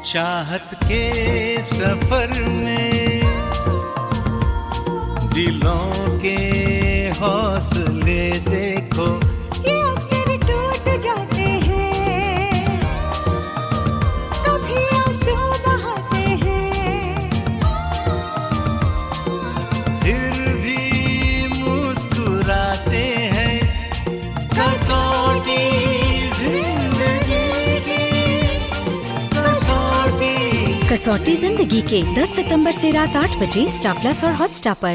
चाहत के सफर में दिलों के हौसले देखो, ये अक्सर टूट जाते हैं, कभी आंसू बहाते हैं, फिर भी मुस्कुराते हैं। कसौटी जिंदगी की, कसौटी। कसौटी जिंदगी के 10 सितंबर से रात 8 बजे स्टार प्लस और हॉटस्टार पर।